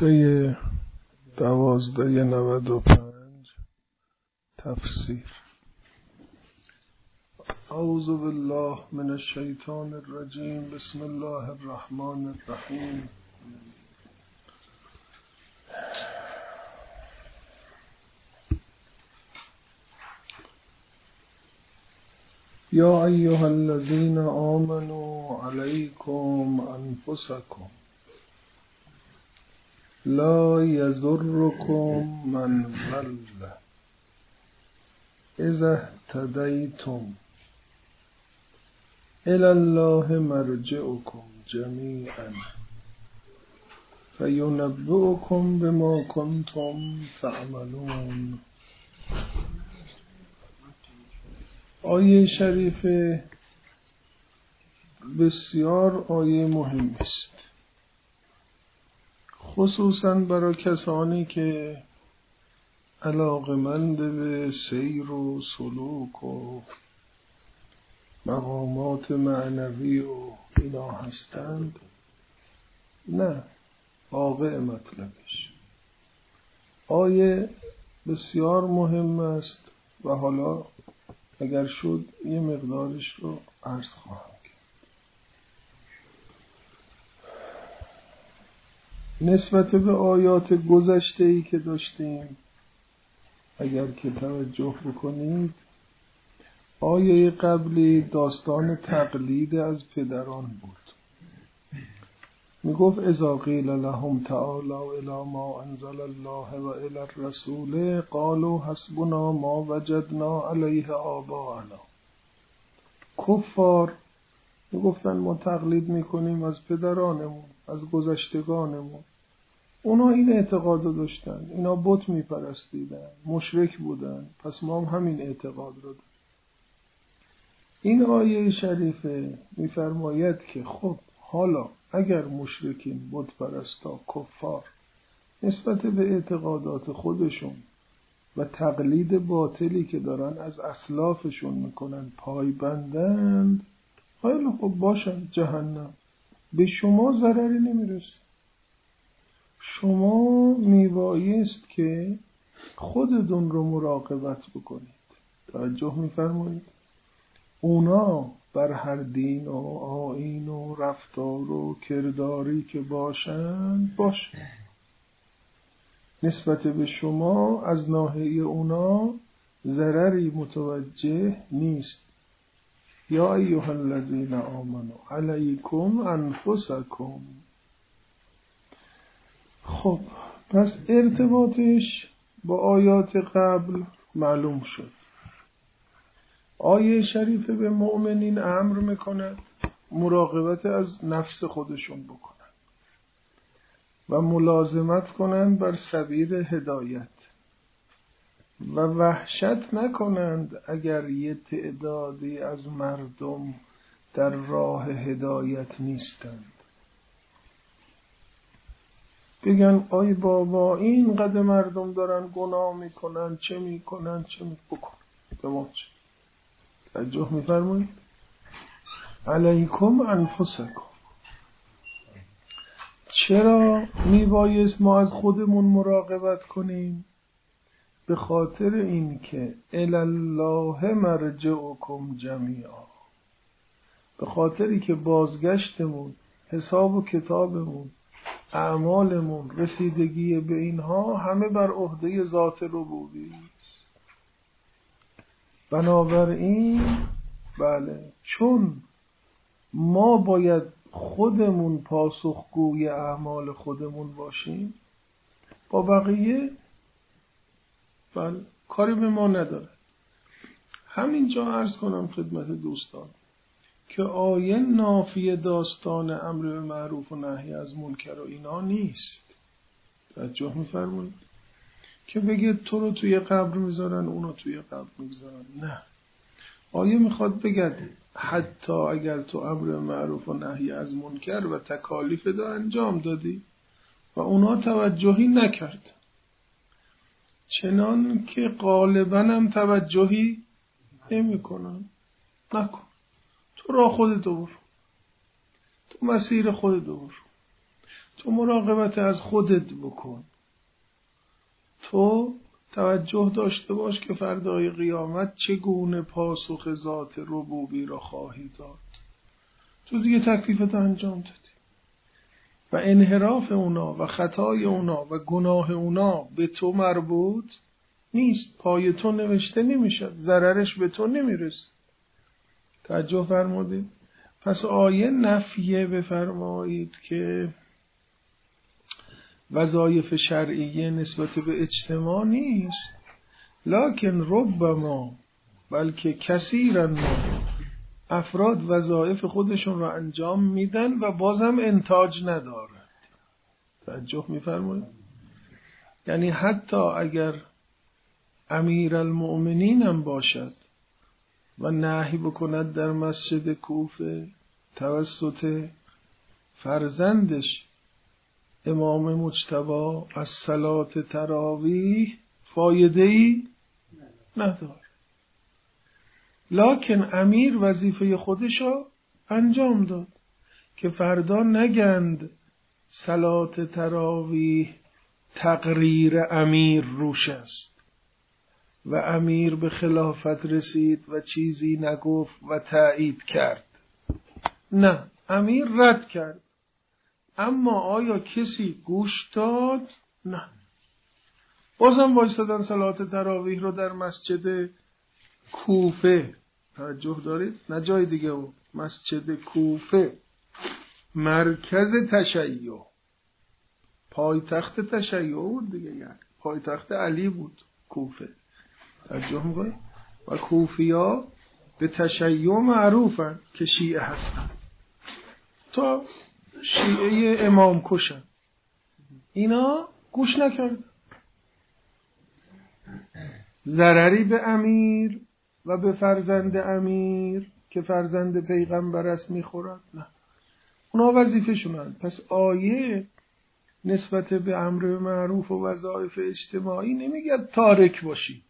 جلسه 1295 تفسیر. اعوذ بالله من الشیطان الرجیم. بسم الله الرحمن الرحیم. یا ایها الذین آمنوا علیکم انفسکم لا یضرکم من ضل اذا اهتدیتم الی الله مرجعکم جمیعا فینبئکم بما کنتم تعملون. آیه شریف بسیار آیه مهمی است، خصوصا برای کسانی که علاقمند به سیر و سلوک و مقامات معنوی و اینا هستند. نه، واقع مطلبش آیه بسیار مهم است و حالا اگر شد یه مقدارش رو عرض خواهم کرد. نسبت به آیات گذشته‌ای که داشتیم اگر که توجه بکنید، آیه قبلی داستان تقلید از پدران بود. میگفت اذا قیل لهم تعالوا الی ما انزل الله و الی الرسول قالوا حسبنا ما وجدنا علیه آباءنا. کفار میگفتن ما تقلید میکنیم از پدرانمون، از گذشتگانمون. اونا این اعتقاد رو داشتن، اینا بت میپرستیدن، مشرک بودن، پس ما هم همین اعتقاد رو داریم. این آیه شریفه میفرماید که خب حالا اگر مشرکین، بت پرستا، کفار نسبت به اعتقادات خودشون و تقلید باطلی که دارن از اسلافشون میکنن پایبندند، خیلی خب باشن، جهنم به شما ضرری نمیرسه. شما میبایست که خودتون رو مراقبت بکنید. توجه میفرمایید؟ اونا بر هر دین و آیین و رفتار و کرداری که باشند باشه، نسبت به شما از ناحیه اونا ضرری متوجه نیست. یا ایها الذین آمنوا علیکم انفسکم. خب پس ارتباطش با آیات قبل معلوم شد. آیه شریفه به مؤمنین امر میکند مراقبت از نفس خودشون بکنن و ملازمت کنند بر سبیل هدایت و وحشت نکنند اگر یه تعدادی از مردم در راه هدایت نیستند. بگن آی بابا این قدر مردم دارن گناه میکنن، چه میکنن، چه میکنن، به ما چه؟ توجه میفرمایید؟ علیکم انفسکم. چرا میبایست ما از خودمون مراقبت کنیم؟ به خاطر این که الی الله مرجعکم جمیعا، به خاطری که بازگشتمون، حساب و کتابمون، اعمالمون، رسیدگی به اینها همه بر عهده ذات ربوبی است. بنابراین بله، چون ما باید خودمون پاسخگوی اعمال خودمون باشیم، با بقیه بله کاری به ما نداره. همینجا عرض کنم خدمت دوستان که آیه نافی داستان امر به معروف و نهی از منکر و اینا نیست. توجه می‌فرمایید؟ که بگه تو رو توی قبر میذارن، اونو توی قبر میذارن. نه، آیه میخواد بگه حتی اگر تو امر به معروف و نهی از منکر و تکالیف رو انجام دادی و اونا توجهی نکرد، چنان که غالباً هم توجهی نمی‌کنن، نکن. تو راه خودت برو، تو مسیر خودت برو. تو مراقبت از خودت بکن. تو توجه داشته باش که فردای قیامت چگونه پاسخ ذات ربوبی را خواهی داد. تو دیگه تکلیفت انجام دادی و انحراف اونا و خطای اونا و گناه اونا به تو مربوط نیست، پای تو نوشته نمیشد، ضررش به تو نمیرسه. توجه فرمودید؟ پس آیه نفیه بفرمایید که وظایف شرعیه نسبت به اجتماع نیست، لکن ربما، بلکه کثیرا ما افراد وظایف خودشون رو انجام میدن و بازم انتاج ندارد. توجه میفرمایید؟ یعنی حتی اگر امیر المؤمنین هم باشد و نهی بکند در مسجد کوفه توسط فرزندش امام مجتبی از صلات تراویح، فایده‌ای نداره. لکن امیر وظیفه خودشو انجام داد که فردا نگند صلات تراویح تقریر امیر روش است و امیر به خلافت رسید و چیزی نگفت و تایید کرد. نه، امیر رد کرد. اما آیا کسی گوش داد؟ نه. بازم وایستادن صلات تراویح رو در مسجد کوفه. توجه دارید؟ نه جای دیگه بود، مسجد کوفه، مرکز تشیع، پایتخت تشیع بود دیگه، یعنی پایتخت علی بود کوفه. توجه میکنید؟ و کوفیا به تشیع معروفن که شیعه هستن، تا شیعه امام کشن. اینا گوش نکرد، ضرری به امیر و به فرزند امیر که فرزند پیغمبر است میخورد؟ نه، اونا وظیفه‌شونن. پس آیه نسبت به امر معروف و وظایف اجتماعی نمیگه تارک باشید.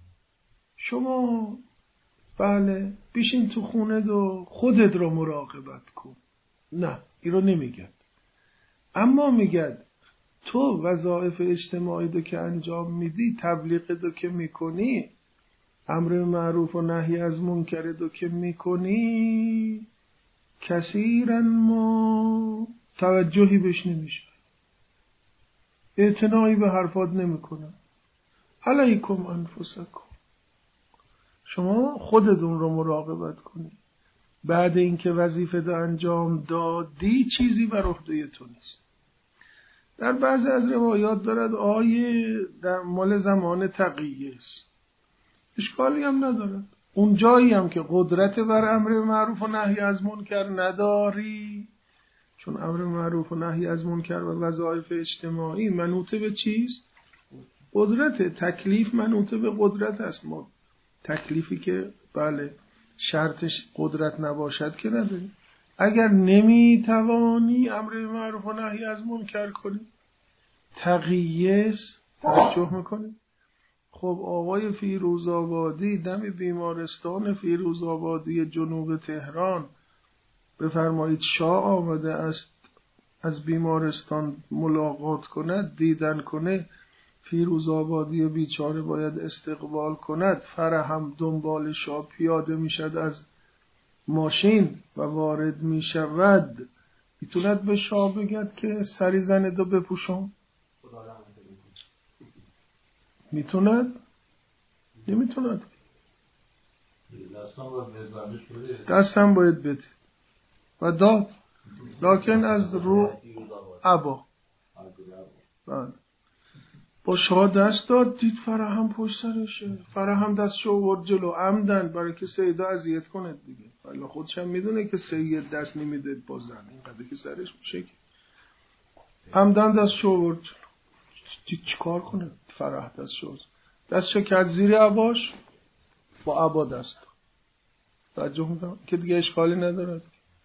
شما بله بیشین تو خونه و خودت رو مراقبت کن، نه این رو نمیگه. اما میگه تو وظایف اجتماعی رو که انجام میدی، تبلیغ رو که میکنی، امر معروف و نهی از منکر رو که میکنی، کثیرا ما توجهی بهش نمیشه، اعتنایی به حرفات نمیکنن. علیکم انفسکم، شما خودتون رو مراقبت کنی. بعد اینکه وظیفه رو انجام دادی چیزی بر عهده تو نیست. در بعضی از روایات دارد آیه در مال زمان تقیه است، اشکالی هم ندارد. اون جایی هم که قدرت بر امر معروف و نهی از منکر نداری، چون امر معروف و نهی از منکر و وظایف اجتماعی منوطه به چیست؟ قدرت. تکلیف منوطه به قدرت است. ما تکلیفی که بله شرطش قدرت نباشد که نداری. اگر نمیتوانی امر معروف و نهی از منکر کنی، تقییس، توجه میکنی؟ خب آقای فیروزآبادی دم بیمارستان فیروزآبادی جنوب تهران بفرمایید شاه آمده است از بیمارستان ملاقات کند، دیدن کنه، فیروزآبادی بیچاره باید استقبال کند، فرهم دنبال شاه پیاده میشد از ماشین و وارد میشود، میتوند به شاه بگد که سری زنه دو بپوشم؟ میتوند؟ نمیتوند. دستم باید بدید و داد، لکن از رو عبا با شاه دست داد، دید فرهم پشت سرشه، فرهم دستشو ورد جلو عمدن برای که سیده اذیت کنه دیگه، ولی خودش هم میدونه که سید دست نمیده با زن، اینقدر که سرش میشه که عمدن دستشو ورد جلو. چی کار کنه فرح؟ دستشو کرد زیر عباش، با عبا دست توجه میکنم که دیگه اشکالی ندارد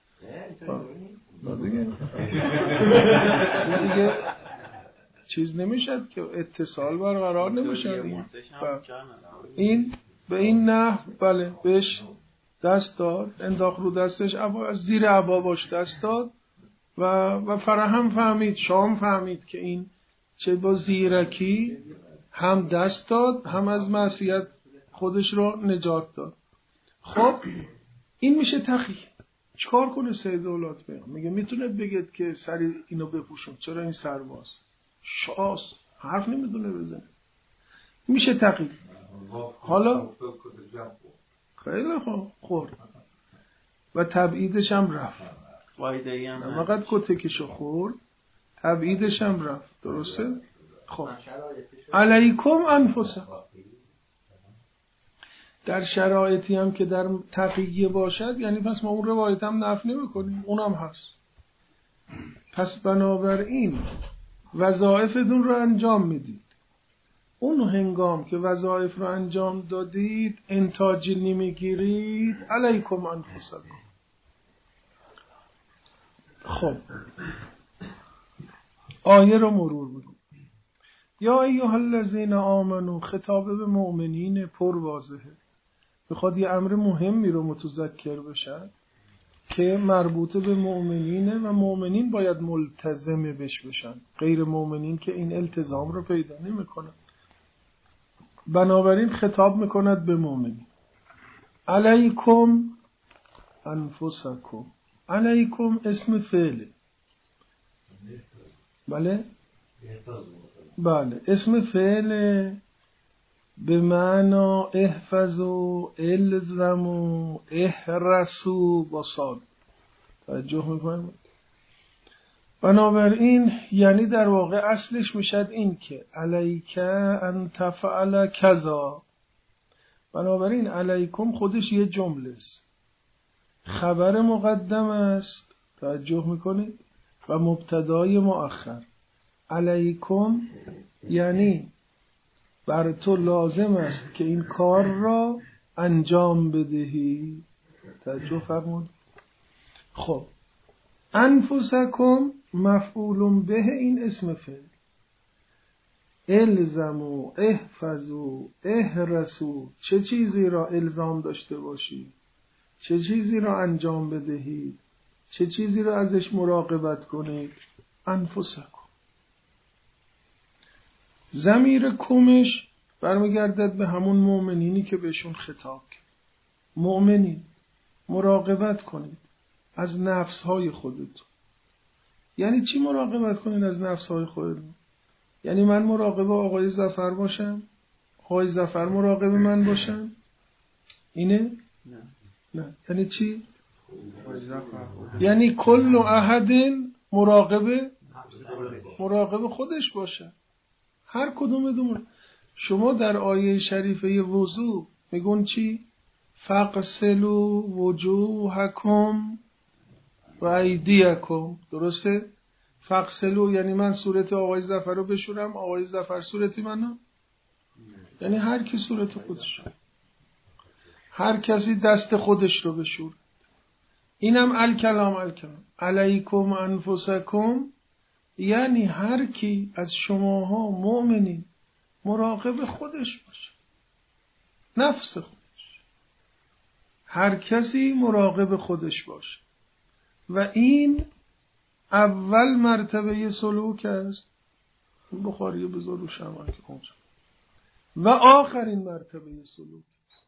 دیگه چیز نمیشد که اتصال برقرار نمیشد. این به این نحو بله بهش دست داد، انداخت رو دستش، عبا از زیر عبا باش دست داد و فراهم فهمید، شام فهمید که این چه با زیرکی هم دست داد هم از معصیت خودش رو نجات داد. خب این میشه تقی. چیکار کنه سید دولت بیان؟ میگه میتونه بگید که سری اینو بپوشون، چرا این سرباز شاس حرف نمیدونه بزنه، میشه تقی. حالا خیلی خوب خورد و تبعیدش هم رفت، فقط کتکشو خورد، تبعیدش هم رفت. درسته؟ خب علیکم انفسکم، در شرایطی هم که در تقیه باشد، یعنی پس ما اون روایت هم نفی نمی‌کنیم، اونم هست. پس بنابراین وظایفتون رو انجام میدید. اون هنگام که وظایف رو انجام دادید انتاجی نمیگیرید، علیکم انفسکم. خب آیه رو مرور بکنید. یا ایها الذین آمنو، خطاب به مؤمنین پر واضحه، بخواد یه امر مهمی رو متذکر بشن که مربوط به مؤمنینه و مؤمنین باید ملتزم بشن، غیر مؤمنین که این التزام رو پیدا نمی کنن. بنابراین خطاب میکند به مؤمنین. علیکم انفسکم، علیکم اسم فعله، بله اسم فعله، به معنا احفظوا الزموا احرسوا با صاد. توجه میکنم. بنابراین یعنی در واقع اصلش میشد این که علیک ان تفعل کذا. بنابراین علیکم خودش یه جمله است، خبر مقدم است، توجه میکنید، و مبتدای مؤخر. علیکم یعنی بر تو لازم است که این کار را انجام بدهی. توجه فرمود. خب انفسکم مفعول به این اسم فعل، الزموا احفظوا احرسوا، چه چیزی را الزام داشته باشی، چه چیزی را انجام بدهی، چه چیزی را ازش مراقبت کنید. انفسکم. ضمیر کمش برمیگردد به همون مؤمنینی که بهشون خطاب کرد. مؤمنین مراقبت کنید از نفسهای خودتون. یعنی چی مراقبت کنید از نفسهای خودتون؟ یعنی من مراقب آقای ظفر باشم، آقای ظفر مراقب من باشن؟ اینه؟ نه. یعنی چی؟ یعنی کل احد مراقب خودش باشه. هر کدومتون. شما در آیه شریفه وضو میگون چی؟ فغسلوا وجوهکم و ایدیکم. درسته؟ فغسلوا یعنی من صورت آقای ظفر رو بشورم، آقای ظفر صورتی منو؟ یعنی هر کی صورت خودش رو، هر کسی دست خودش رو بشورد. اینم الکلام علیکم انفسکم، یعنی هر کی از شماها مؤمنین مراقب خودش باشه، نفس خودش. هر کسی مراقب خودش باشه و این اول مرتبه سلوک است. بخاری بذار رو شما که اونجا. و آخرین مرتبه سلوک است.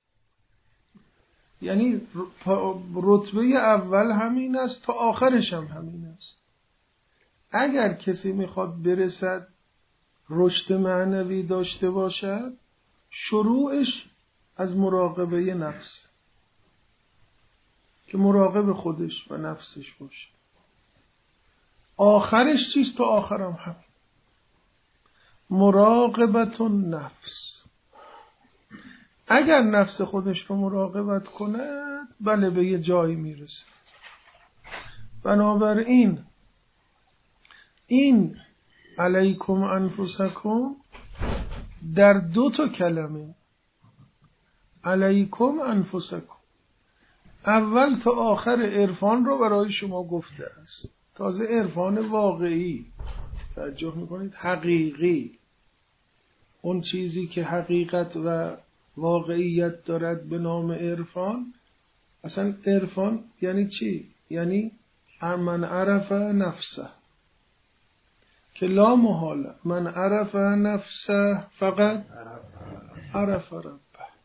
یعنی رتبه اول همین است تا آخرش هم همین است. اگر کسی میخواد برسد رشد معنوی داشته باشد، شروعش از مراقبه نفس، که مراقب خودش و نفسش باشه. آخرش چیست؟ تا آخرم همین، مراقبت نفس. اگر نفس خودش رو مراقبت کند، بله به یه جایی میرسه. بنابراین این علیکم انفسکم در 2 کلمه، علیکم انفسکم، اول تا آخر عرفان رو برای شما گفته است. تازه عرفان واقعی، توجه میکنید، حقیقی، اون چیزی که حقیقت و واقعیت دارد به نام عرفان. اصلا عرفان یعنی چی؟ یعنی من عرف نفسه که لا محاله من عرف نفسه فقط عرف ربه.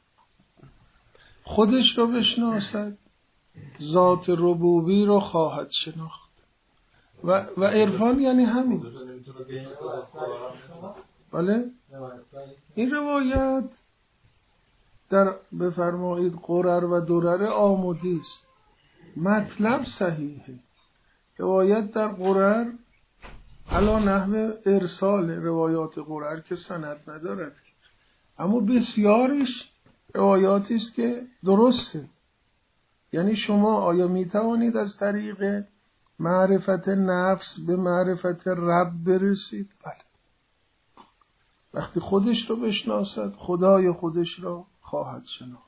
خودش رو بشناسد ذات ربوبی رو خواهد شناخت و عرفان یعنی همین. بله این روایت در بفرمایید قرر و درر آمودی است. مطلب صحیحه. روایت در قرر علا نحو ارسال روایات قرر که سند ندارد، اما بسیارش روایاتی است که درسته. یعنی شما آیا می توانید از طریق معرفت نفس به معرفت رب برسید؟ بله. وقتی خودش رو بشناسد خدای خودش را خواهد شناخت.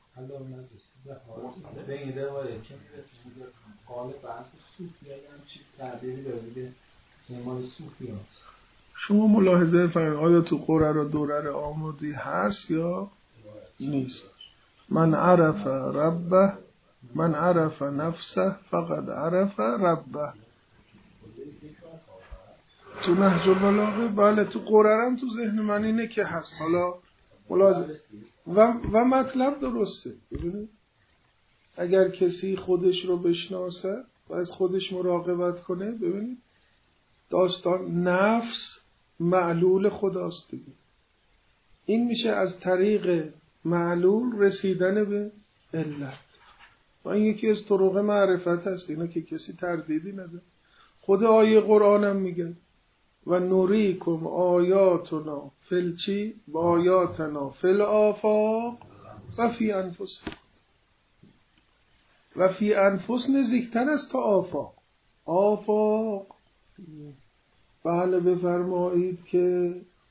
به این روایت که میرسیم قال بحث صوفی هم چی تعبیری دارید که مال صوفی هست. شما ملاحظه فرمایید آیا تو قرر و درر آمودی هست یا نیست؟ من عرف ربه من عرف نفسه فقد عرف ربه. تو نهج البلاغه بله، تو قرر هم تو ذهن من اینه که هست. حالا ملاحظه و مطلب درسته. ببینید اگر کسی خودش رو بشناسه و از خودش مراقبت کنه، ببینید داستان نفس معلول خداست دیگه. این میشه از طریق معلول رسیدن به علت و این یکی از طرق معرفت هست. اینا که کسی تردیدی نده. خود آیه قرآن هم میگه و نوریکم آیاتنا فلچی و آیاتنا فل آفاق و فی انفس. و فی انفس نزدیکتر است تا آفاق. آفاق بله بفرمایید که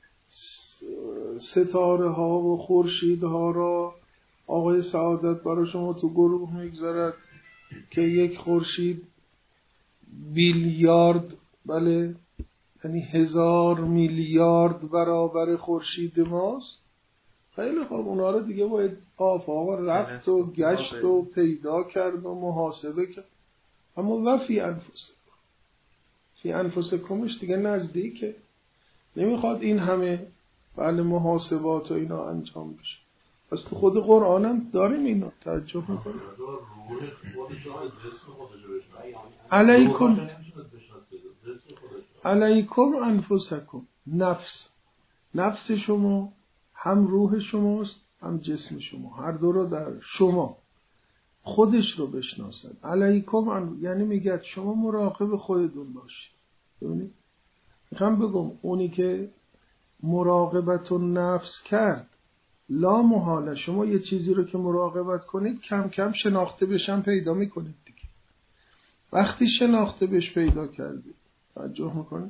ستاره ها و خورشید ها را آقای سعادت برای شما تو گروه میگذارد که یک خورشید بیلیارد، بله یعنی 1000 میلیارد برابر خورشید ماست. خیلی خوب، اونا رو دیگه باید آفاق رفت و گشت و پیدا کرد و محاسبه کرد. اما و فی انفسکمش دیگه نزدیکه، نمیخواد این همه بله محاسبات و اینا انجام بشه. پس تو خود قرآن هم داریم اینا توجه میکنیم. علیکم انفسکم. نفس شما هم روح شماست هم جسم شما، هر دو رو در شما. خودش رو بشناسد. علیکم یعنی میگه شما مراقب خودتون باشید. ببینید میخوام بگم اونی که مراقبت نفس کرد لا محاله شما یه چیزی رو که مراقبت کنید کم کم شناخته بشن پیدا میکنید دیگه. وقتی شناخته بش پیدا کردید توجه میکنید.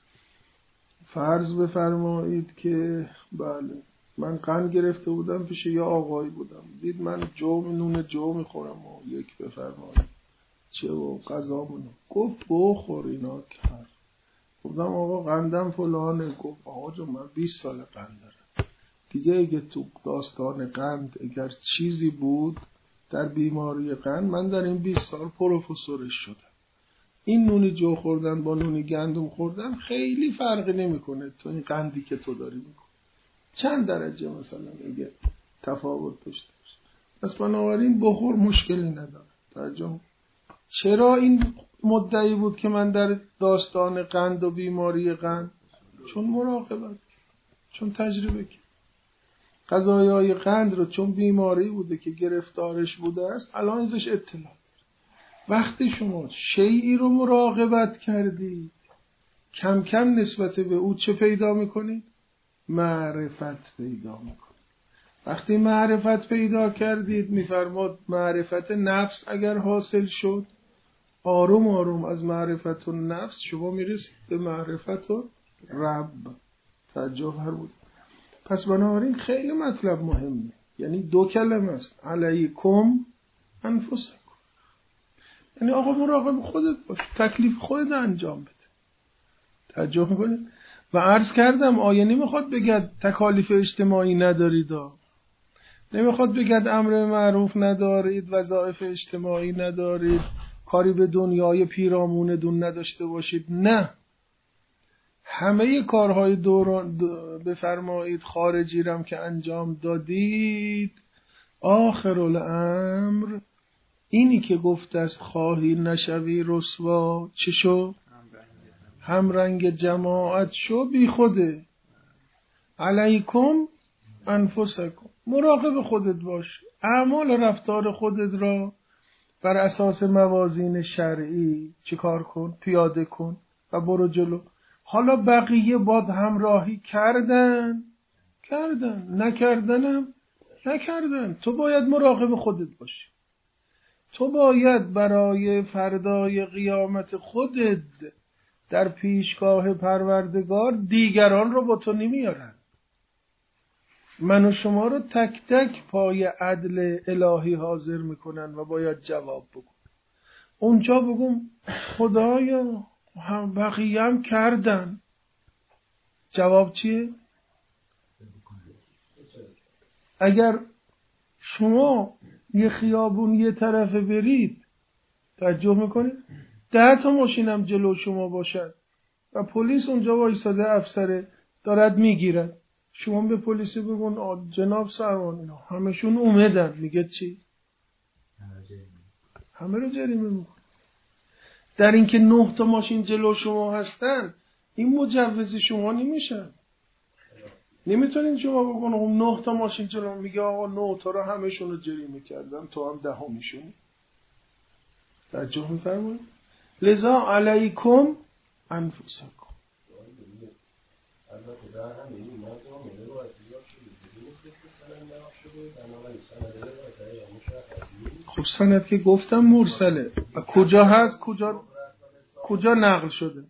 فرض بفرمایید که بله من قند گرفته بودم پیش یه آقایی بودم، دید من نون جو میخورم و یک بفرمایید چه و غذامونو گفت بخور اینا کرد. گفتم آقا قندم فلانه. گفت آقا جو من 20 سال قند دارم. دیگه اگه تو داستان قند اگر چیزی بود در بیماری قند، من در این 20 سال پروفسورش شدم. این نونی جو خوردن با نونی گندم خوردن خیلی فرقی نمیکنه تو این قندی که تو داری میکنه. چند درجه مثلا اگه تفاوت داشته باشه. پس بنابراین بخور مشکلی نداره. توجه. چرا این مدعی بود که من در داستان قند و بیماری قند؟ چون مراقبت، چون تجربه کرد. غذایای قند رو چون بیماری بوده که گرفتارش بوده است الان ازش اطلاع داره. وقتی شما شیئی رو مراقبت کردید کم کم نسبت به او چه پیدا میکنید؟ معرفت پیدا میکنید. وقتی معرفت پیدا کردید میفرماد معرفت نفس اگر حاصل شد آروم آروم از معرفت نفس شما میرسید به معرفت رب. توجه بود. پس بنابراین خیلی مطلب مهمه. یعنی 2 کلمه است. علیکم انفسکم. یعنی آقا مراقب خودت باش، تکلیف خودت انجام بده. توجه میکنید؟ و عرض کردم آیه نمیخواد بگد تکالیف اجتماعی ندارید، نمیخواد بگد امر معروف ندارید، وظایف اجتماعی ندارید، کاری به دنیای پیراموندون نداشته باشید. نه، همه کارهای بفرمایید خارجی رم که انجام دادید، آخر الامر اینی که گفته است خواهی نشوی رسوا، چه شو؟ هم رنگ جماعت شو، بی خوده. علیکم انفسکم، مراقب خودت باش، اعمال و رفتار خودت را بر اساس موازین شرعی چیکار کن؟ پیاده کن و برو جلو. حالا بقیه باد همراهی کردن، نکردن. تو باید مراقب خودت باشی. تو باید برای فردای قیامت خودت در پیشگاه پروردگار دیگران رو با تو نمیارن. من و شما رو تک تک پای عدل الهی حاضر میکنن و باید جواب بگم. اونجا بگم خدایا بقیه هم کردن. جواب چیه؟ اگر شما یه خیابون یه طرفه برید، توجه میکنید 10 تا ماشینم جلو شما باشد و پلیس اونجا وایساده، افسر دارد میگیرد، شما به پلیس بگون جناب سروان اینا همشون اومدن، میگه چی؟ همه رو جریمه میکن. در اینکه 9 تا ماشین جلو شما هستن این مجوز شما نمیشن. نمیتونین شما بگون 9 تا ماشین جلو، میگه آقا 9 تا رو همشون رو جریمه کردن، تو هم 10 میشونی. توجه میفرمایید؟ لذا علیکم انفسکم. خب سند که گفتم مرسله، کجا هست؟ کجا نقل شده؟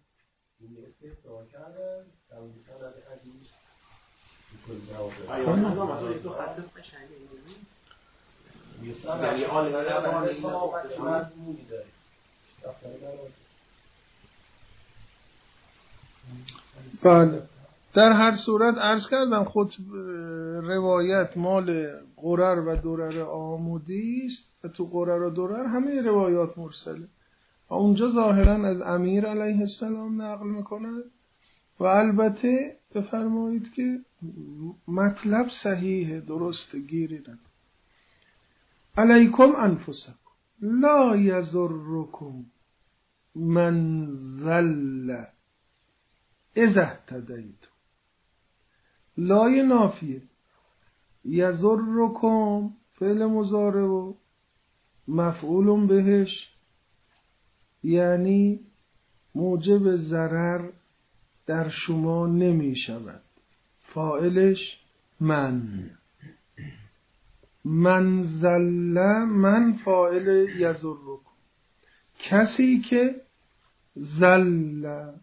بله، در هر صورت عرض کردم خود روایت مال قرر و درر آمودی است و تو قرر و درر همه روایات مرسله و اونجا ظاهرا از امیر علیه السلام نقل میکنه و البته بفرمایید که مطلب صحیحه، درسته، گیری نداره. علیکم انفسکم لا یضرکم من ضل اذا اهتدیتم. لای نافیه، یضرکم فعل مضارع و مفعول بهش، یعنی موجب ضرر در شما نمی شود. فاعلش من ضل، من فاعل یضرکم. کسی که ضل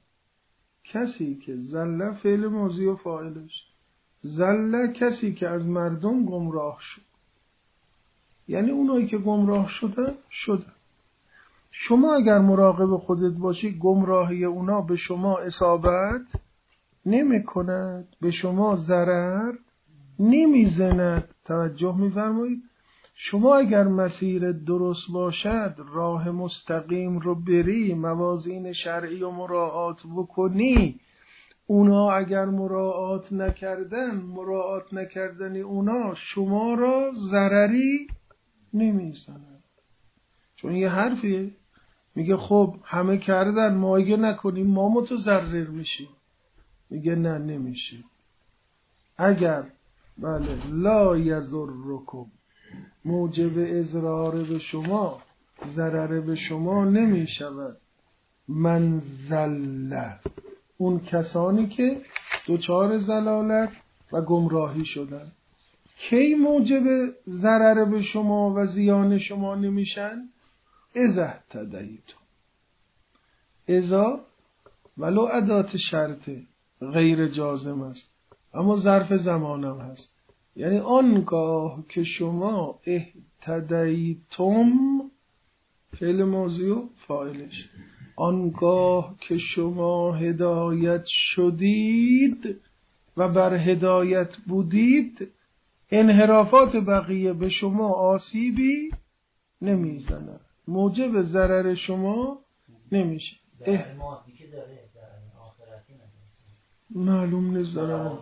فعل ماضی و فاعلش، ضل کسی که از مردم گمراه شد، یعنی اونایی که گمراه شدن. شما اگر مراقب خودت باشی گمراهی اونا به شما اصابت نمی کند، به شما ضرر نمی زند. توجه می فرمایید؟ شما اگر مسیر درست باشد، راه مستقیم رو بری، موازین شرعی و مراعات بکنی، اونا اگر مراعات نکردنی اونا شما را ضرری نمی زند. چون یه حرفیه میگه خب همه کردن ما اگه نکنیم ما متضرر میشیم. میگه نه، نمیشه. اگر بله لا یضرکم موجب اضرار به شما، ضرر به شما نمی شود. من ضل، اون کسانی که دچار ضلالت و گمراهی شدن. کی موجب ضرر به شما و زیان شما نمیشن؟ اذا اهتدیتم. اذا ولو ادات شرطه، غیر جازم است اما ظرف زمانم هست. یعنی آنگاه که شما اهتدیتم، فعل ماضی و فاعلش، آنگاه که شما هدایت شدید و بر هدایت بودید، انحرافات بقیه به شما آسیبی نمیزند. موجب ضرر شما نمیشه. ضرر مادی که داره، ضرر آخرتی نداره. معلوم نیست ضرر.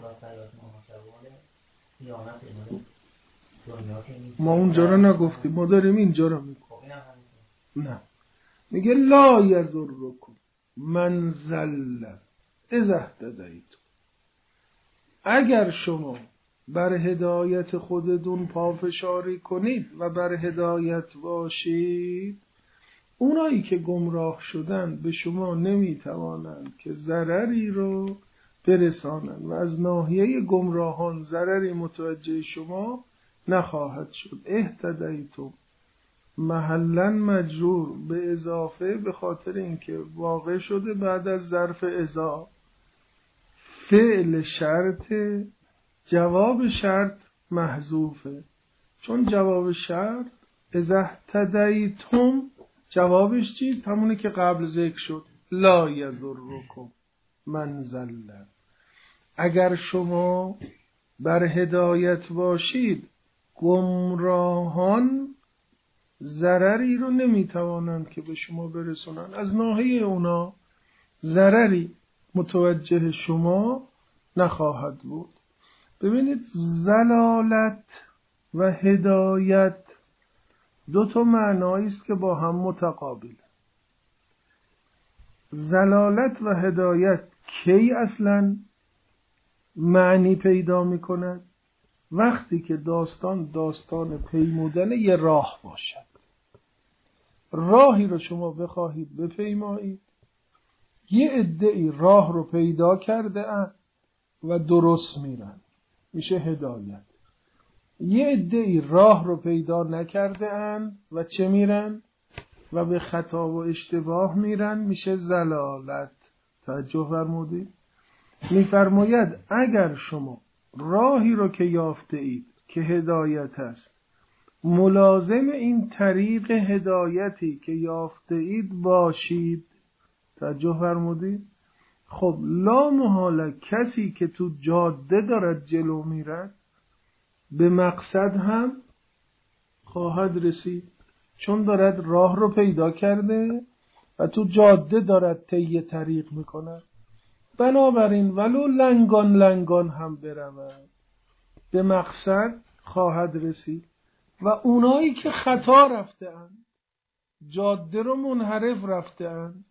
ما اونجا رو نگفتیم، ما داریم اینجا رو میگیم. نه، میگه لا یضرکم من ضل اذا اهتدیتم. اگر شما بر هدایت خودتون پافشاری کنید و بر هدایت باشید، اونایی که گمراه شدن به شما نمیتوانند که ضرری رو برسانند و از ناحیه گمراهان ضرری متوجه شما نخواهد شد. اهتدیتم محلا مجرور به اضافه، به خاطر اینکه واقع شده بعد از ظرف اذا. فعل شرط، جواب شرط محذوفه، چون جواب شرط اذا اهتدیتم جوابش چیست؟ همونه که قبل ذکر شد، لا یضرکم من ضل. اگر شما بر هدایت باشید، گمراهان ضرری رو نمیتوانند که به شما برسونند، از ناحیه اونا ضرری متوجه شما نخواهد بود. ببینید ضلالت و هدایت دو تا معنایی است که با هم متقابله. ضلالت و هدایت کی اصلا معنی پیدا میکند؟ وقتی که داستان پیمودن یه راه باشد. راهی رو شما بخواهید بپیمایید، یه عده‌ای راه رو پیدا کرده اند و درست میرن، میشه هدایت. یه عده‌ای راه رو پیدا نکرده اند و چه میرن؟ و به خطا و اشتباه میرن، میشه ضلالت. توجه فرمودید؟ میفرماید اگر شما راهی رو که یافته اید که هدایت است، ملازم این طریق هدایتی که یافته اید باشید. توجه فرمودید؟ خب لا محاله کسی که تو جاده دارد جلو میرد به مقصد هم خواهد رسید، چون دارد راه رو پیدا کرده و تو جاده دارد طی طریق میکند. بنابراین ولو لنگان هم برود به مقصد خواهد رسید. و اونایی که خطا رفته اند، جاده رو منحرف رفته اند،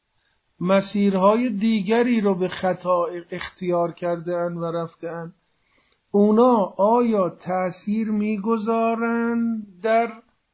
مسیرهای دیگری رو به خطا اختیار کرده اند و رفته اند، اونا آیا تأثیر میگذارند در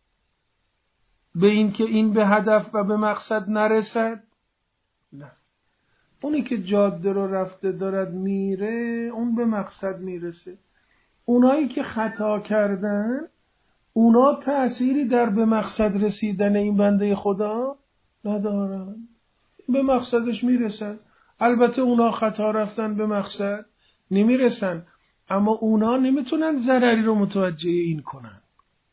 به این که این به هدف و به مقصد نرسد؟ نه. اونی که جاده رو رفته دارد میره، اون به مقصد میرسه. اونایی که خطا کردن، اونا تأثیری در به مقصد رسیدن این بنده خدا ندارن، به مقصدش میرسن. البته اونا خطا رفتن به مقصد نمیرسن، اما اونا نمیتونن ضرری رو متوجه این کنن،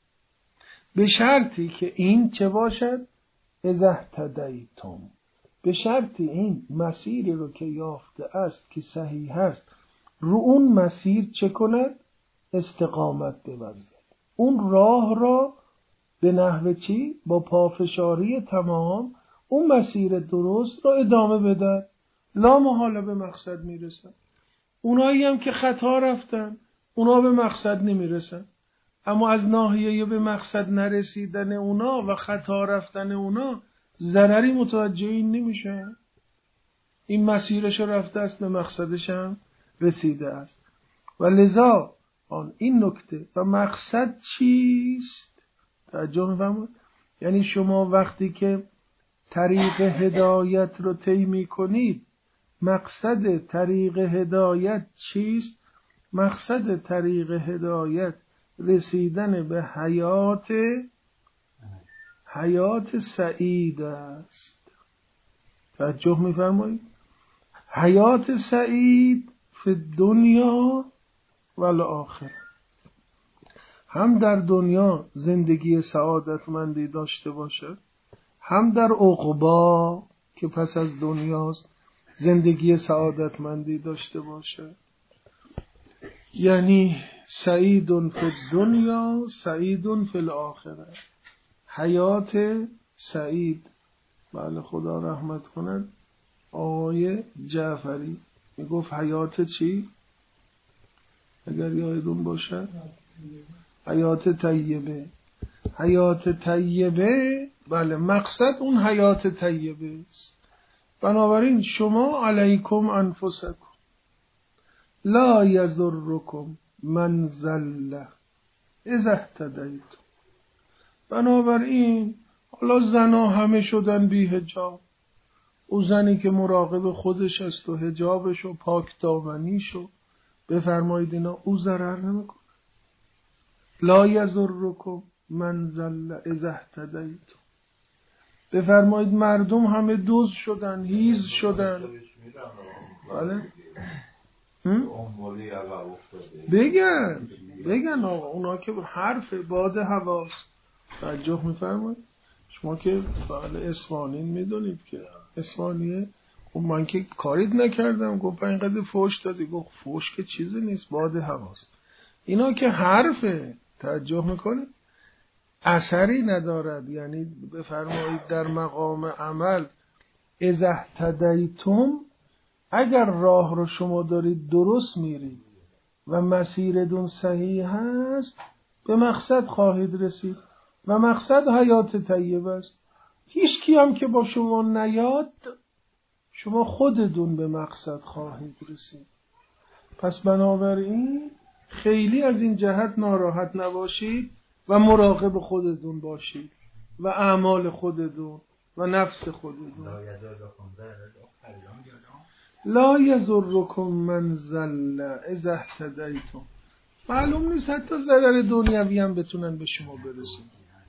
به شرطی که این چه باشد؟ اذا اهتدیتم، به شرطی این مسیری رو که یافته است که صحیح است، رو اون مسیر چه کند؟ استقامت بورزد. اون راه را به نحو چی؟ با پافشاری تمام اون مسیر درست را ادامه بدن، لا محاله به مقصد میرسن. اونایی هم که خطا رفتن، اونا به مقصد نمیرسن، اما از ناحیه به مقصد نرسیدن اونا و خطا رفتن اونا ضرری متوجه این نمیشن. این مسیرش رفته است، به مقصدش هم رسیده است. و لذا این نکته و مقصد چیست؟ توجه می‌فرمایید؟ یعنی شما وقتی که طریق هدایت رو طی می‌کنید، مقصد طریق هدایت چیست؟ مقصد طریق هدایت رسیدن به حیات سعید است. توجه می‌فرمایید؟ حیات سعید فی دنیا و الاخره، هم در دنیا زندگی سعادتمندی داشته باشد، هم در عقبا که پس از دنیاست زندگی سعادتمندی داشته باشد. یعنی سعید فی الدنیا سعید فی الاخره، حیات سعید، بله خدا رحمت کند، آقای جعفری میگفت حیات چی؟ اگر یادتون باشه حیات طیبه. حیات طیبه، بله مقصد اون حیات طیبه است. بنابراین شما علیکم انفسکم لا یضرکم من ضل اذا اهتدیتم. بنابراین حالا زنا همه شدن بی حجاب، او زنی که مراقب خودش است و حجابش و پاک دامنیش و بفرمایید اینا، او ضرر نمیکنه. لا یضرکم من ضل اذا اهتدیتم. بفرمایید مردم همه دزد شدن، هیز شدن. بله بگن آقا، اونا که حرف باد حواس توجه میفرمایید. شما که بله اسوانین میدونید که اسوانیه، خب من که کاریت نکردم، گفت اینقدر فوش دادی، گفت فوش که چیزی نیست، باد حواس. اینا که حرفه توجه میکنه اثری ندارد. یعنی بفرمایید در مقام عمل اذا اهتدیتم، اگر راه رو شما دارید درست میرید و مسیرتون صحیح هست، به مقصد خواهید رسید و مقصد حیات طیبه است. هیچ کی هم که با شما نیاد، شما خودتون به مقصد خواهید رسید. پس بنابراین خیلی از این جهت ناراحت نباشید و مراقب خودتون باشید و اعمال خودتون و نفس خودتون. لا یضرکم من ضل اذا اهتدیتم. معلوم نیست حتی ضرر دنیوی هم بتونن به شما برسن.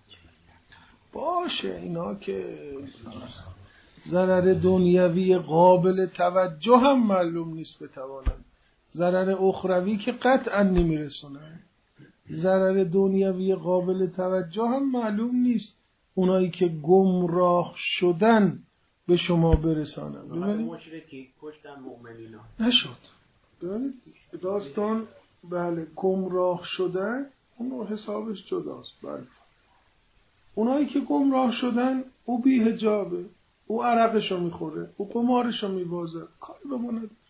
باشه اینا که ضرر دنیوی قابل توجه هم معلوم نیست بتوانن، ضرر اخروی که قطعا نمیرسونن. ضرر دنیوی قابل توجه هم معلوم نیست اونایی که گمراه شدن به شما برسانن. ببینید مشرکی کشتن مؤمنینا نشد. ببینید داستان بله گمراه شدن اون حسابش جداست. بله اونایی که گمراه شدن، او بی حجابه، او عرقشو میخوره، او قمارشو میبازه، کاری به ما نداره.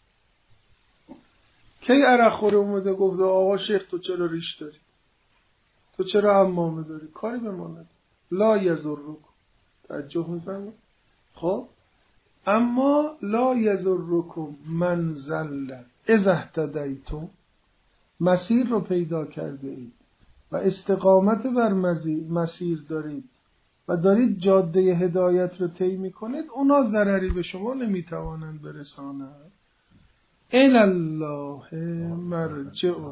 کی عرق خوره اومده گفته آقا شیخ تو چرا ریش داری، تو چرا عمامه داری، کاری به ما نداره. لا یضرکم. توجه میفرمایید. خب اما لا یضرکم من ضل اذا اهتدیتم، مسیر رو پیدا کرده اید و استقامت بر مسیر دارید و دارید جاده هدایت رو طی میکنید، اونا ضرری به شما نمیتوانند برسانند. الی الله مرجعکم.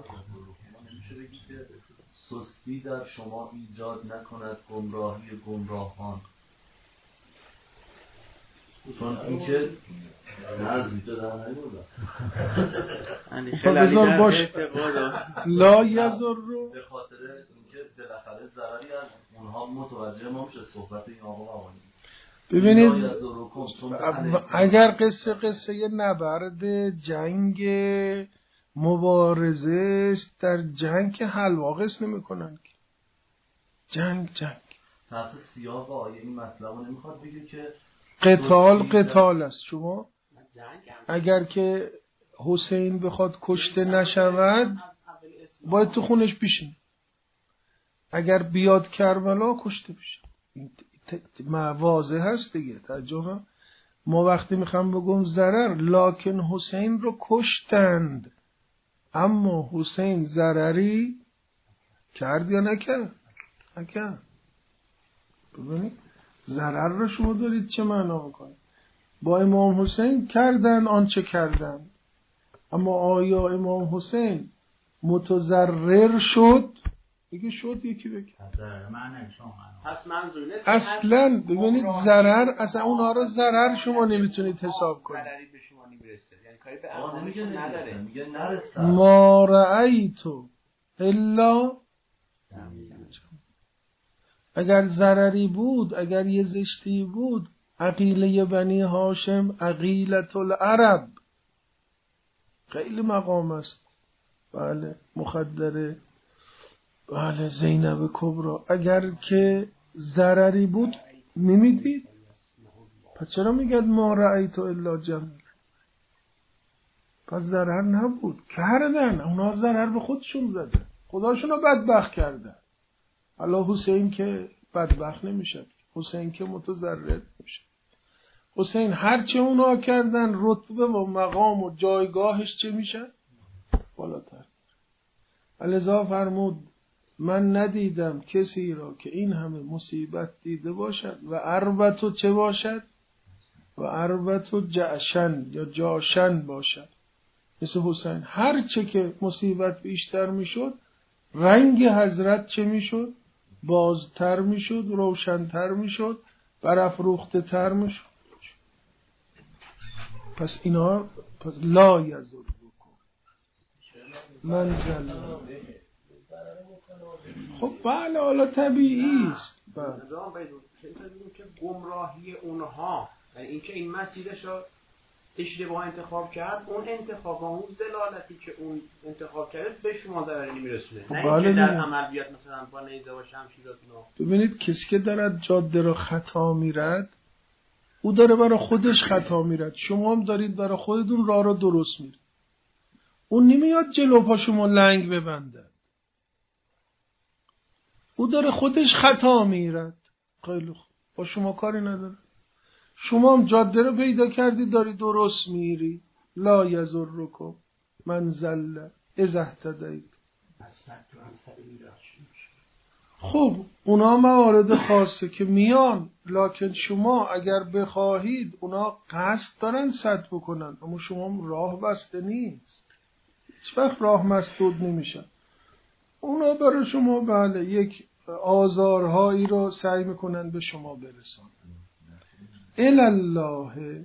سستی در شما ایجاد نکند گمراهی گمراهان. چون اینکه نه از اینجا در نمی‌بودم بذار باش لا یضر، به خاطر اینکه بالاخره ضرری از اونها متوجه ما میشه صحبت این آقا موانی. ببینید اگر قصه نبرد جنگ مبارزه است، در جنگ که حلواقص نمی کنن که جنگ تحصیل سیاه و آیه این مطلب رو نمیخواد بگه که قتال است. شما اگر که حسین بخواد کشته نشود باید تو خونش بشین، اگر بیاد کربلا کشته بشه. واضح هست دیگه. تعجب ما وقتی میخوام بگم ضرر، لکن حسین رو کشتند، اما حسین ضرری کرد یا نکرد؟ ببینید ضرر رو شما دارید چه معنا بکنید. با امام حسین کردن آنچه کردن، اما آیا امام حسین متضرر شد؟ دیگه شد یکی بگه پس منظور نیست اصلا. ببینید ضرر اصلا اونها رو ضرر شما نمیتونید حساب کنید. ضرری به شما نمیرسه، یعنی کاری به اعمالشون نداره. میگه نرسه. ما رأیتو الا، اگر ضرری بود، اگر یه زشتی بود، عقیله بنی هاشم عقیلت العرب، خیلی مقام است. بله مخدره، بله زینب کبرا، اگر که ضرری بود نمیدید؟ پس چرا میگد ما رأیت الا جمیل؟ پس ضرر نبود. کردن اونا ضرر به خودشون زده، خداشون رو بدبخت کردن. حالا حسین که بدبخت نمیشد، حسین که متضرر میشه. حسین هرچه اونا کردن رتبه و مقام و جایگاهش چه میشه؟ بالاتر. لذا فرمود من ندیدم کسی را که این همه مصیبت دیده باشد و اربط چه باشد؟ و اربط جعشن یا جاشن باشد. مثل حسین هرچه که مصیبت بیشتر میشد رنگ حضرت چه میشد؟ بازتر میشد، روشنتر میشد، برافروخته تر میشد. پس اینا پس لا یزر بکن منزل. خب بله حالا طبیعی است. که گمراهی اونها، یعنی اینکه این مسیرش رو اشتباه انتخاب کرد، اون انتخاب و اون زلالتی که اون انتخاب کرد به شما ضرری میرسونه، نه اینکه در عمل بیاد مثلا با نیزه و شمشیر و اینا. ببینید کسی که دارد جاده را خطا میرد او داره برای خودش خطا میرد، شما هم دارید برای خودتون راه را درست میرید. اون نمیاد جلو پا شما لنگ ببنده، او داره خودش خطا میرد. خیلی خوب، با شما کاری نداره. شما هم جاده رو پیدا کردی داری درست میری. لا یضرکم من ضل اذا اهتدیت. خب اونا موارد خاصه که میان، لکن شما اگر بخواهید اونا قصد دارن سد بکنن، اما شما راه بسته نیست، هیچ وقت راه مسدود نمیشن. اونا برای شما بله یک آزارهایی رو سعی میکنن به شما برسن. الالله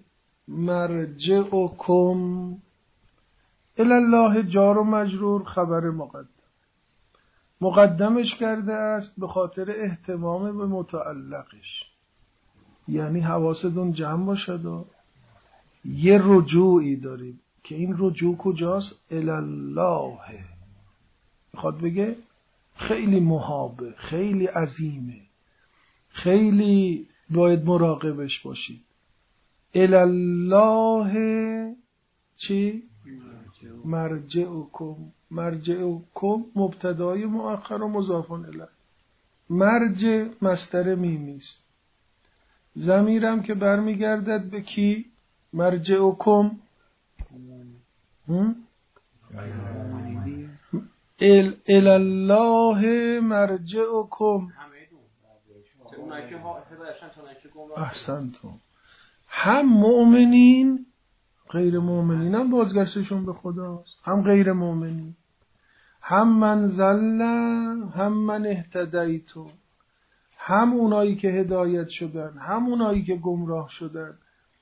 مرجعکم. الالله جار و مجرور خبر مقدمش کرده است به خاطر اهتمام به متعلقش، یعنی حواستون جمع باشد و یه رجوعی دارید که این رجوع کجاست؟ الالله. میخواد بگه خیلی مهابه، خیلی عظیمه، خیلی باید مراقبش باشید. الالله چی؟ مرجعکم. مرجعکم مبتدای مؤخر و مضاف الیه. مرجع مصدر میمی است. ضمیرم که برمیگردد به کی؟ مرجعکم الالله مرجعکم. احسنتم. هم مؤمنین غیر مؤمنین هم بازگشتشون به خداست، هم غیر مؤمنین، هم من ضل هم من اهتدیتم، هم اونایی که هدایت شدن هم اونایی که گمراه شدن.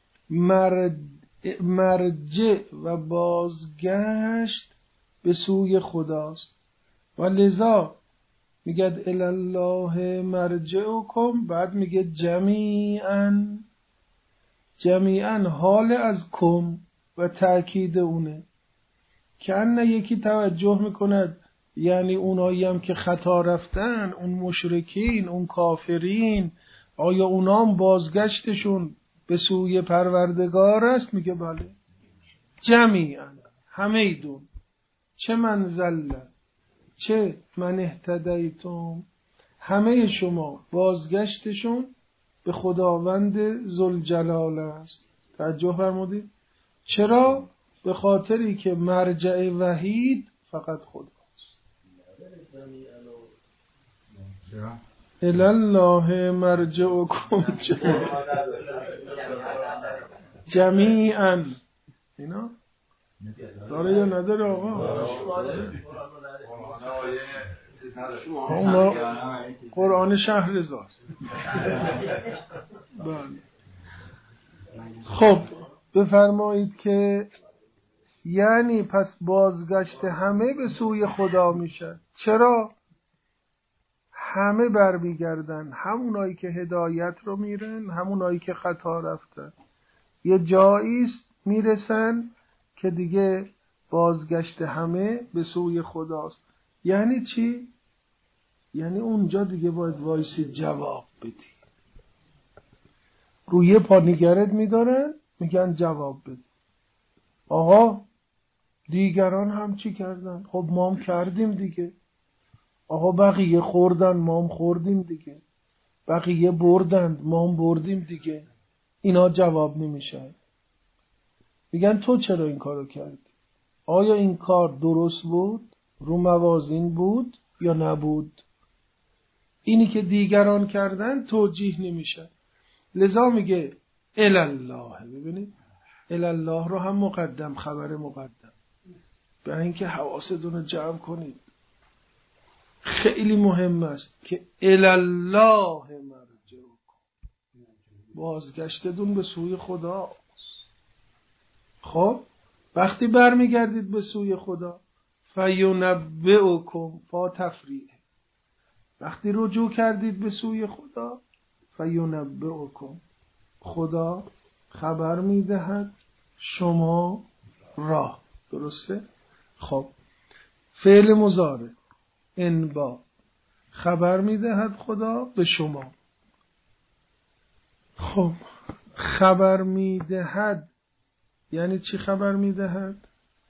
مرجع و بازگشت به سوی خداست و لذا میگه الالله مرجعکم، بعد میگه جمیعاً. جمیعاً حال از کم و تأکید اونه که نه یکی توجه میکند یعنی اونایی هم که خطا رفتن، اون مشرکین، اون کافرین، آیا اونا هم بازگشتشون به سوی پروردگار است؟ میگه بله جمیعاً، همه دون، چه من ضل چه من اهتدیتم، همه شما بازگشتشون به خداوند ذوالجلال است. توجه فرمودید؟ چرا؟ به خاطری که مرجع وحید فقط خداست. الالله مرجعکم جمیعاً. اینا داره یا نداره آقا؟ اونا قرآن شهرزاست. خب بفرمایید که یعنی پس بازگشت همه به سوی خدا میشه. چرا؟ همه برمیگردن، همونایی که هدایت رو میرن همونایی که خطا رفتن. یه جاییست میرسن که دیگه بازگشت همه به سوی خداست. یعنی چی؟ یعنی اونجا دیگه باید وایسی جواب بدی. روی پا نگرت میدارن میگن جواب بده. آقا دیگران هم چی کردن؟ خب ما هم کردیم دیگه. آقا بقیه خوردن ما هم خوردیم دیگه. بقیه بردند ما هم بردیم دیگه. اینا جواب نمیشه. میگن تو چرا این کارو کردی؟ آیا این کار درست بود؟ رو موازین بود یا نبود؟ اینی که دیگران کردن توجیه نمیشه. لذا میگه الالله. ببینید الالله رو هم مقدم، خبر مقدم، برای اینکه حواستون رو جمع کنید. خیلی مهم است که الالله مرجعکم، بازگشتتون به سوی خدا. خب وقتی برمیگردید به سوی خدا فینبئکم، فا تفریع، وقتی رجوع کردید به سوی خدا فینبئکم، خدا خبر میدهد شما را. درسته؟ خب فعل مضارع انبا، خبر میدهد خدا به شما. خب خبر میدهد یعنی چی؟ خبر میدهد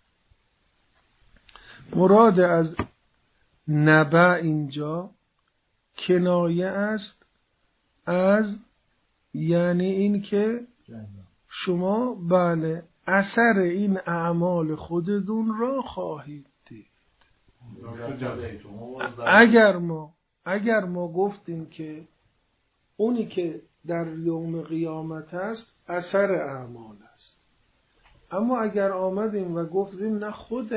مراد از نبع اینجا کنایه است از، یعنی این که شما بله اثر این اعمال خودتون را خواهید دید. اگر ما گفتیم که اونی که در یوم قیامت است اثر اعمال است، اما اگر آمدیم و گفتیم نه،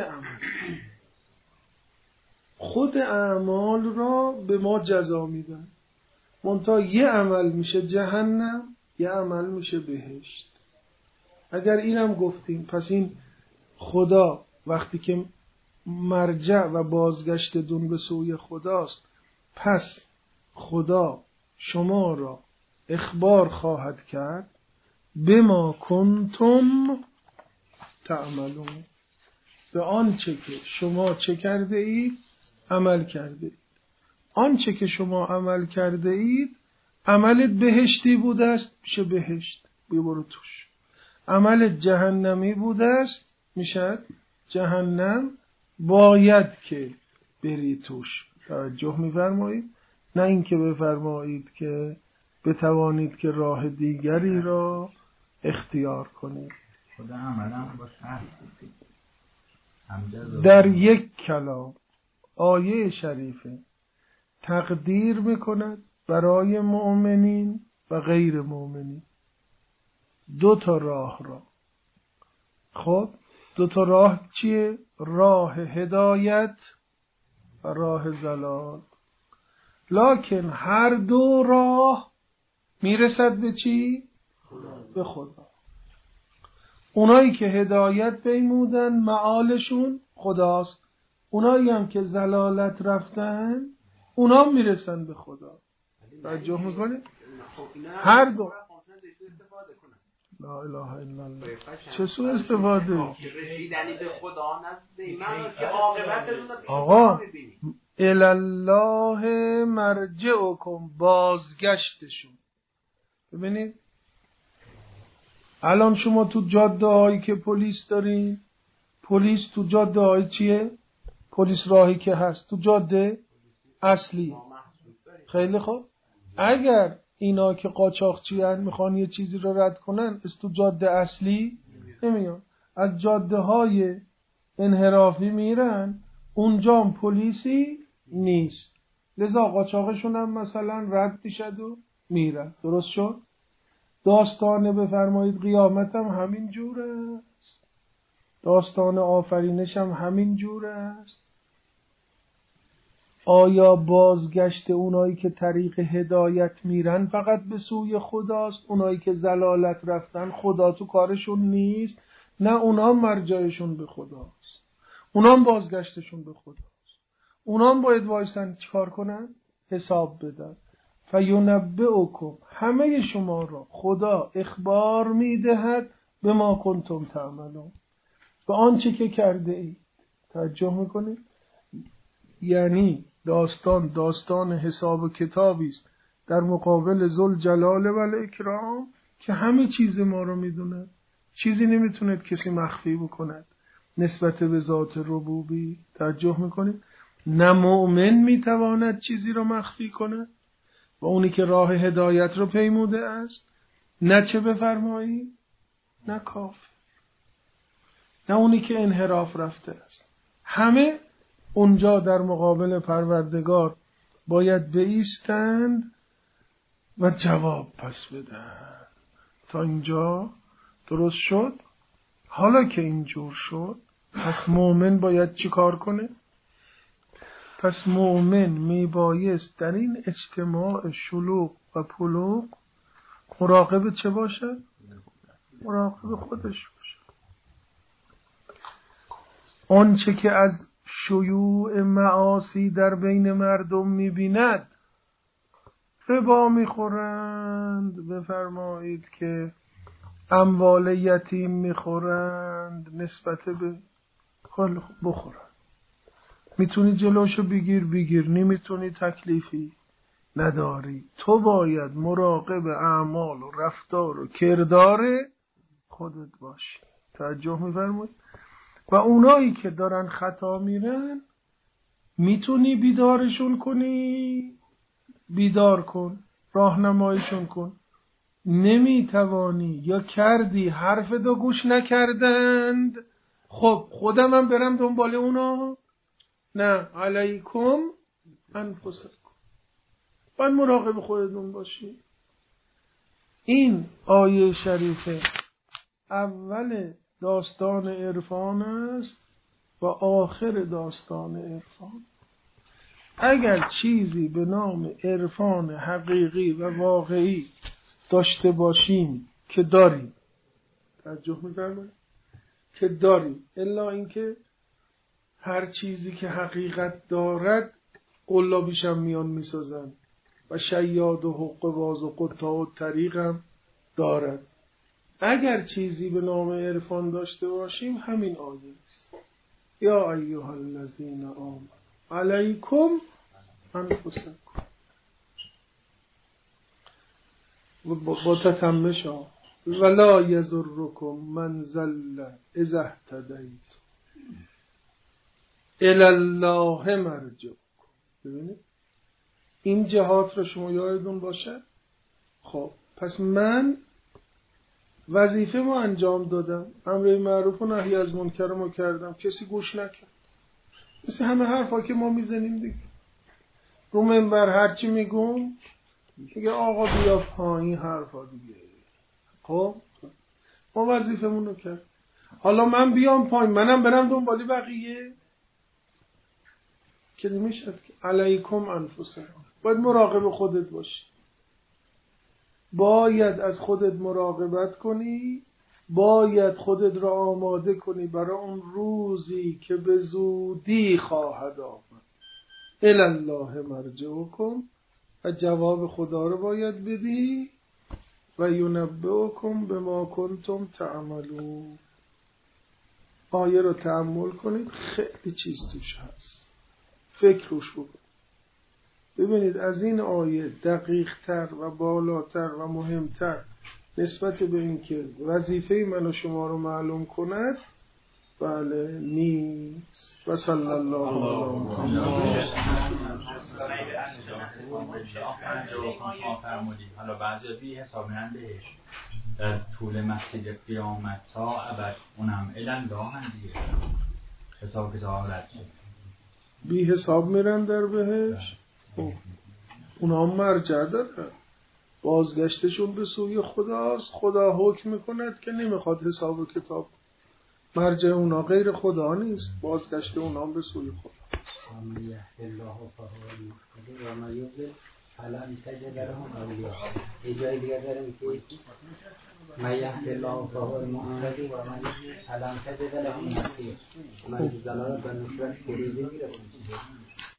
خود اعمال را به ما جزا میدن، منتها یه عمل میشه جهنم، یه عمل میشه بهشت. اگر اینم گفتیم پس این خدا وقتی که مرجع و بازگشت دون به سوی خداست، پس خدا شما را اخبار خواهد کرد بما کنتم تعملون، به آنچه که شما چه کرده اید؟ عمل کرده اید. آنچه که شما عمل کرده اید، عملت بهشتی بوده است میشه بهشت، برو توش. عملت جهنمی بوده است میشه جهنم، باید که بری توش. توجه می‌فرمایید؟ نه اینکه بفرمایید که بتوانید که راه دیگری را اختیار کنید. خدا عملم باش در یک کلام آیه شریفه تقدیر میکند برای مؤمنین و غیر مؤمنین دو تا راه را. خب دو تا راه چیه؟ راه هدایت و راه ضلال. لکن هر دو راه میرسد به چی؟ به خدا. اونایی که هدایت پیمودن معالشون خداست، اونایی هم که ضلالت رفتن اونا میرسن به خدا. توجه میکنید؟ هر دو. لا اله الا الله. چه سوء استفاده؟ رسیدنی به خدا نزد که عاقبتتون آقا الالله مرجعکم، بازگشتشون. ببینید الان شما تو جاده هایی که پلیس دارین، پلیس تو جاده های چیه؟ پلیس راهی که هست تو جاده اصلی. خیلی خوب، اگر اینا که قاچاقچی هستن میخوان یه چیزی رو رد کنن، از تو جاده اصلی نمیان، از جاده های انحرافی میرن، اونجا هم پلیسی نیست، لذا قاچاقشون هم مثلا رد میشد و میرن. درست شد؟ داستان بفرمایید قیامت هم همین جور است، داستان آفرینش هم همین جور است. آیا بازگشت اونایی که طریق هدایت میرن فقط به سوی خداست؟ اونایی که ضلالت رفتن خدا تو کارشون نیست؟ نه، اونا مرجعشون به خداست، اونا بازگشتشون به خداست، اونا باید وایسن چیکار کنن؟ حساب بدن. فینبئکم، همه شما را خدا اخبار میدهد به ما کنتم تعملون، به آنچه که کرده اید. توجه میکنید؟ یعنی داستان حساب و کتابی است در مقابل ذوالجلال و الاکرام که همه چیز ما رو میدونه، چیزی نمیتونه کسی مخفی بکند نسبت به ذات ربوبی. توجه میکنید؟ نه مؤمن میتواند چیزی رو مخفی کنه و اونی که راه هدایت رو پیموده است، نه چه بفرمایی، نه کافر، نه اونی که انحراف رفته است. همه اونجا در مقابل پروردگار باید بایستند و جواب پس بدن. تا اینجا درست شد؟ حالا که اینجور شد، پس مؤمن باید چی کار کنه؟ پس مؤمن میبایست در این اجتماع شلوغ و پلوغ مراقب چه باشه؟ مراقب خودش باشه. آنچه که از شیوع معاصی در بین مردم میبیند، ربا میخورند، بفرمایید که اموال یتیم میخورند، نسبت به بخورند. میتونی جلوشو بگیر، نمیتونی تکلیفی نداری. تو باید مراقب اعمال و رفتار و کردار خودت باشی. توجه میفرمایید؟ و اونایی که دارن خطا میرن میتونی بیدارشون کنی، بیدار کن، راهنماییشون کن. نمیتوانی یا کردی حرفتو گوش نکردند، خب خودم هم برم دنبال اونا؟ نه، علیکم انفسکم، باید مراقب خودتون باشی. این آیه شریفه اول داستان عرفان است و آخر داستان عرفان. اگر چیزی به نام عرفان حقیقی و واقعی داشته باشیم که داریم، توجه می‌فرمایید که داریم، الا اینکه هر چیزی که حقیقت دارد قلابیش هم میان میسازن و شیاد و حق باز و قطاع و طریق هم دارد. اگر چیزی به نام عرفان داشته باشیم همین آیه است. یا ایها الذین آمنوا علیکم انفسکم. با تتمش ها ولا یضرکم من ضل اذا اهتدیتم الی الله مرجعکم. ببینید این جهات رو شما یادتون باشه. خب پس من وظیفه ما انجام دادم، امر معروف و نهی از منکر ما کردم، کسی گوش نکرد. مثل همه حرفا که ما میزنیم دیگه، رو منبر هرچی میگم میگه آقا بیا پایین حرفا دیگه. خب ما وظیفمون رو کرد. حالا من بیام پایین، منم برم دنبالی بقیه که نمیشد. علیکم انفسکم، باید مراقب خودت باشی، باید از خودت مراقبت کنی، باید خودت را آماده کنی برای اون روزی که به زودی خواهد آمد. الی الله مرجعکم، و جواب خدا رو باید بدی. و ینبئکم بما کنتم تعملون. آیه رو تأمل کنید، خیلی چیز توش هست، فکر روش بکن. ببینید از این آیه دقیق تر و بالاتر و مهمتر نسبت به این که وظیفه من و شما رو معلوم کند بله نیست. و صلی الله علیه محمد. حالا بعضی بی حساب میرن بهش در طول مسیر قیامت تا ابد، اونم الالله دیگه حساب کتاب رد شد، بی حساب میرن در بهش. اونا هم مرجع دارن، بازگشتشون به سوی خداست. خدا حکم میکند که نمیخواد حساب و کتاب. مرجع اونا غیر خدا نیست، بازگشت اونا به سوی خدا. الان تجد لهم اولیاء. یه جای دیگه داره میگه ما یهد الله فهو المهتد و من الان تجد لهم نصیر. من جلال به نصرت فریضه میره.